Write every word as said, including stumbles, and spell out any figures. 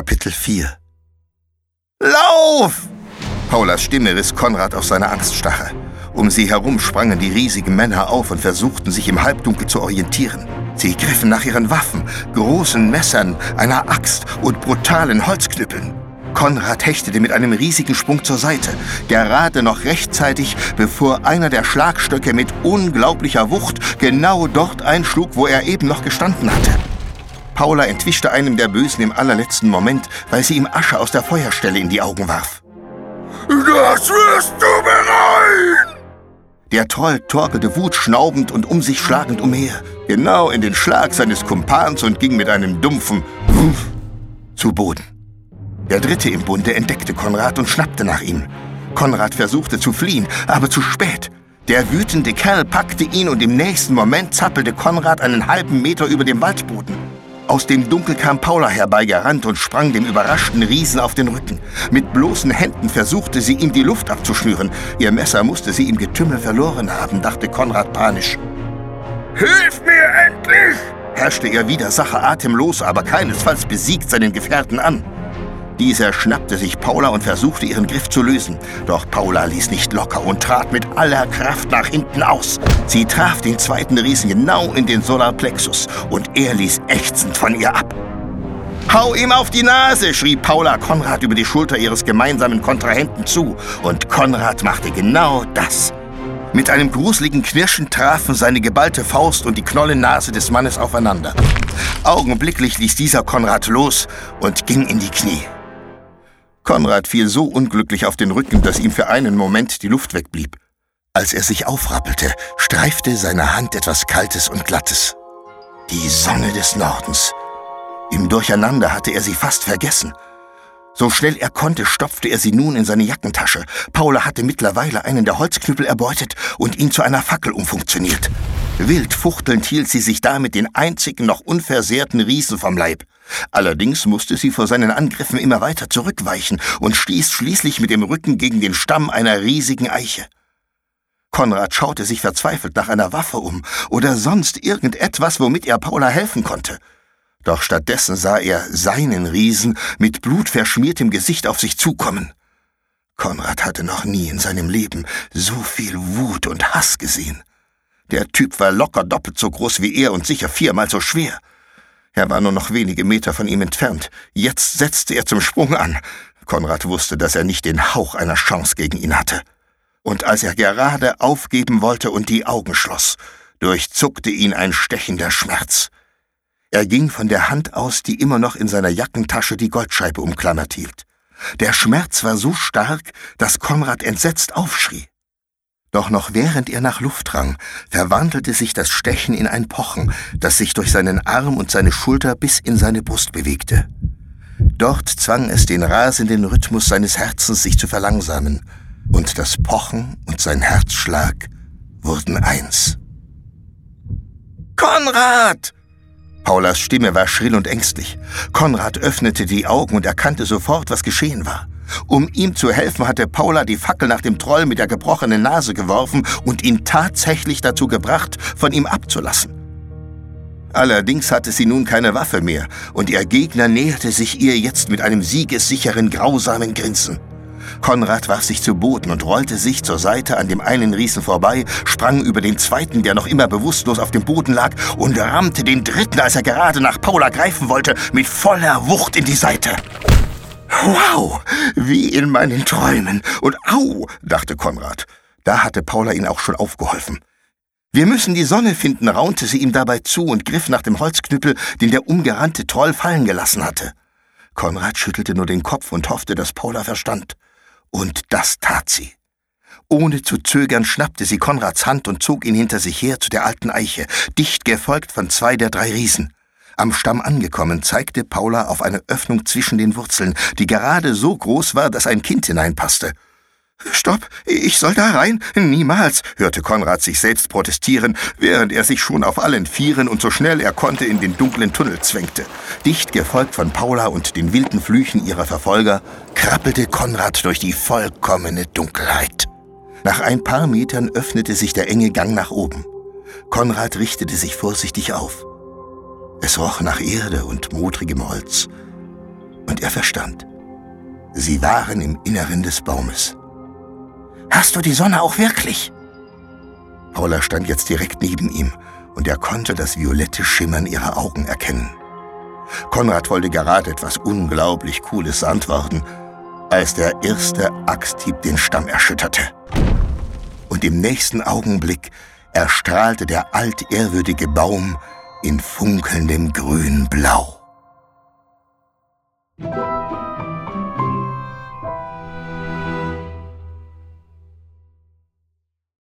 Kapitel vier. Lauf! Paulas Stimme riss Konrad aus seiner Angststarre. Um sie herum sprangen die riesigen Männer auf und versuchten, sich im Halbdunkel zu orientieren. Sie griffen nach ihren Waffen, großen Messern, einer Axt und brutalen Holzknüppeln. Konrad hechtete mit einem riesigen Sprung zur Seite, gerade noch rechtzeitig, bevor einer der Schlagstöcke mit unglaublicher Wucht genau dort einschlug, wo er eben noch gestanden hatte. Paula entwischte einem der Bösen im allerletzten Moment, weil sie ihm Asche aus der Feuerstelle in die Augen warf. »Das wirst du bereuen!« Der Troll torkelte wutschnaubend und um sich schlagend umher, genau in den Schlag seines Kumpans und ging mit einem dumpfen Wuff zu Boden. Der Dritte im Bunde entdeckte Konrad und schnappte nach ihm. Konrad versuchte zu fliehen, aber zu spät. Der wütende Kerl packte ihn und im nächsten Moment zappelte Konrad einen halben Meter über dem Waldboden. Aus dem Dunkel kam Paula herbeigerannt und sprang dem überraschten Riesen auf den Rücken. Mit bloßen Händen versuchte sie, ihm die Luft abzuschnüren. Ihr Messer musste sie im Getümmel verloren haben, dachte Konrad panisch. »Hilf mir endlich!« herrschte ihr Widersacher atemlos, aber keinesfalls besiegt seinen Gefährten an. Dieser schnappte sich Paula und versuchte, ihren Griff zu lösen. Doch Paula ließ nicht locker und trat mit aller Kraft nach hinten aus. Sie traf den zweiten Riesen genau in den Solarplexus und er ließ ächzend von ihr ab. »Hau ihm auf die Nase«, schrie Paula Konrad über die Schulter ihres gemeinsamen Kontrahenten zu. Und Konrad machte genau das. Mit einem gruseligen Knirschen trafen seine geballte Faust und die Knollennase des Mannes aufeinander. Augenblicklich ließ dieser Konrad los und ging in die Knie. Konrad fiel so unglücklich auf den Rücken, dass ihm für einen Moment die Luft wegblieb. Als er sich aufrappelte, streifte seine Hand etwas Kaltes und Glattes. Die Sonne des Nordens. Im Durcheinander hatte er sie fast vergessen. So schnell er konnte, stopfte er sie nun in seine Jackentasche. Paula hatte mittlerweile einen der Holzknüppel erbeutet und ihn zu einer Fackel umfunktioniert. Wild fuchtelnd hielt sie sich damit den einzigen noch unversehrten Riesen vom Leib. Allerdings musste sie vor seinen Angriffen immer weiter zurückweichen und stieß schließlich mit dem Rücken gegen den Stamm einer riesigen Eiche. Konrad schaute sich verzweifelt nach einer Waffe um oder sonst irgendetwas, womit er Paula helfen konnte. Doch stattdessen sah er seinen Riesen mit blutverschmiertem Gesicht auf sich zukommen. Konrad hatte noch nie in seinem Leben so viel Wut und Hass gesehen. Der Typ war locker doppelt so groß wie er und sicher viermal so schwer. Er war nur noch wenige Meter von ihm entfernt. Jetzt setzte er zum Sprung an. Konrad wusste, dass er nicht den Hauch einer Chance gegen ihn hatte. Und als er gerade aufgeben wollte und die Augen schloss, durchzuckte ihn ein stechender Schmerz. Er ging von der Hand aus, die immer noch in seiner Jackentasche die Goldscheibe umklammert hielt. Der Schmerz war so stark, dass Konrad entsetzt aufschrie. Doch noch während er nach Luft rang, verwandelte sich das Stechen in ein Pochen, das sich durch seinen Arm und seine Schulter bis in seine Brust bewegte. Dort zwang es den rasenden Rhythmus seines Herzens, sich zu verlangsamen, und das Pochen und sein Herzschlag wurden eins. »Konrad!« Paulas Stimme war schrill und ängstlich. Konrad öffnete die Augen und erkannte sofort, was geschehen war. Um ihm zu helfen, hatte Paula die Fackel nach dem Troll mit der gebrochenen Nase geworfen und ihn tatsächlich dazu gebracht, von ihm abzulassen. Allerdings hatte sie nun keine Waffe mehr und ihr Gegner näherte sich ihr jetzt mit einem siegessicheren, grausamen Grinsen. Konrad warf sich zu Boden und rollte sich zur Seite an dem einen Riesen vorbei, sprang über den zweiten, der noch immer bewusstlos auf dem Boden lag, und rammte den dritten, als er gerade nach Paula greifen wollte, mit voller Wucht in die Seite. »Wow, wie in meinen Träumen. Und au«, dachte Konrad. Da hatte Paula ihn auch schon aufgeholfen. »Wir müssen die Sonne finden«, raunte sie ihm dabei zu und griff nach dem Holzknüppel, den der umgerannte Troll fallen gelassen hatte. Konrad schüttelte nur den Kopf und hoffte, dass Paula verstand. Und das tat sie. Ohne zu zögern schnappte sie Konrads Hand und zog ihn hinter sich her zu der alten Eiche, dicht gefolgt von zwei der drei Riesen. Am Stamm angekommen, zeigte Paula auf eine Öffnung zwischen den Wurzeln, die gerade so groß war, dass ein Kind hineinpasste. »Stopp, ich soll da rein? Niemals«, hörte Konrad sich selbst protestieren, während er sich schon auf allen Vieren und so schnell er konnte in den dunklen Tunnel zwängte. Dicht gefolgt von Paula und den wilden Flüchen ihrer Verfolger, krabbelte Konrad durch die vollkommene Dunkelheit. Nach ein paar Metern öffnete sich der enge Gang nach oben. Konrad richtete sich vorsichtig auf. Es roch nach Erde und modrigem Holz. Und er verstand. Sie waren im Inneren des Baumes. »Hast du die Sonne auch wirklich?« Paula stand jetzt direkt neben ihm, und er konnte das violette Schimmern ihrer Augen erkennen. Konrad wollte gerade etwas unglaublich Cooles antworten, als der erste Axthieb den Stamm erschütterte. Und im nächsten Augenblick erstrahlte der altehrwürdige Baum in funkelndem Grün-Blau.